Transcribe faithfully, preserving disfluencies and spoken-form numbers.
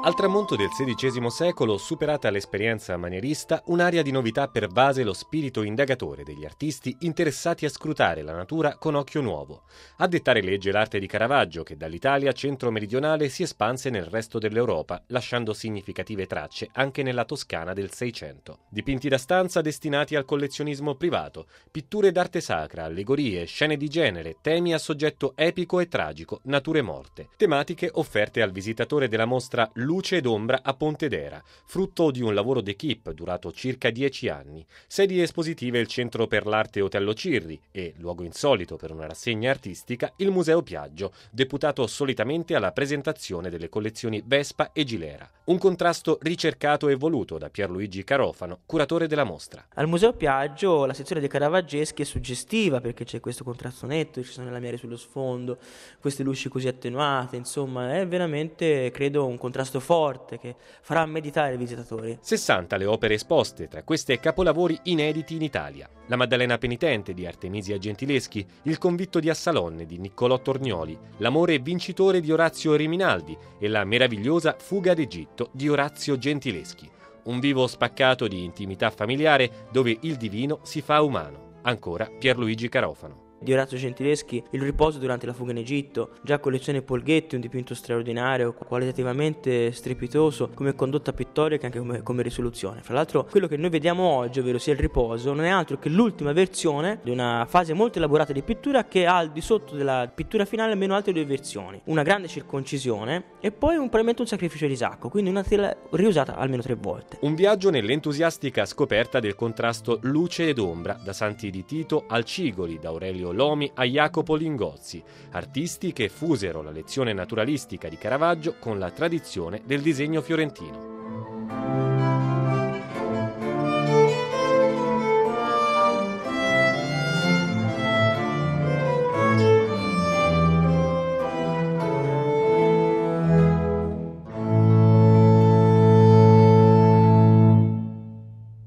Al tramonto del sedicesimo secolo, superata l'esperienza manierista, un'aria di novità pervase lo spirito indagatore degli artisti interessati a scrutare la natura con occhio nuovo. A dettare legge l'arte di Caravaggio, che dall'Italia centro-meridionale si espanse nel resto dell'Europa, lasciando significative tracce anche nella Toscana del Seicento. Dipinti da stanza destinati al collezionismo privato, pitture d'arte sacra, allegorie, scene di genere, temi a soggetto epico e tragico, nature morte. Tematiche offerte al visitatore della mostra Luce ed ombra a Pontedera, frutto di un lavoro d'équipe durato circa dieci anni. Sedi espositive il Centro per l'Arte Otello Cirri e, luogo insolito per una rassegna artistica, il Museo Piaggio, deputato solitamente alla presentazione delle collezioni Vespa e Gilera. Un contrasto ricercato e voluto da Pierluigi Carofano, curatore della mostra. Al Museo Piaggio la sezione dei caravaggeschi è suggestiva perché c'è questo contrasto netto, ci sono le lamiere sullo sfondo, queste luci così attenuate, insomma è veramente, credo, un contrasto forte che farà meditare i visitatori. sessanta le opere esposte, tra queste capolavori inediti in Italia. La Maddalena penitente di Artemisia Gentileschi, Il convitto di Assalonne di Niccolò Tornioli, L'amore vincitore di Orazio Riminaldi e la meravigliosa Fuga d'Egitto di Orazio Gentileschi. Un vivo spaccato di intimità familiare dove il divino si fa umano. Ancora Pierluigi Carofano. Di Orazio Gentileschi, Il riposo durante la fuga in Egitto, già collezione Polghetti, un dipinto straordinario, qualitativamente strepitoso come condotta pittorica e anche come, come risoluzione. Fra l'altro quello che noi vediamo oggi, ovvero sia il riposo, non è altro che l'ultima versione di una fase molto elaborata di pittura che ha al di sotto della pittura finale almeno altre due versioni, una grande circoncisione e poi un, probabilmente un sacrificio di Isacco, quindi una tela riusata almeno tre volte. Un viaggio nell'entusiastica scoperta del contrasto luce ed ombra, da Santi di Tito al Cigoli, da Aurelio Lomi a Jacopo Lingozzi, artisti che fusero la lezione naturalistica di Caravaggio con la tradizione del disegno fiorentino.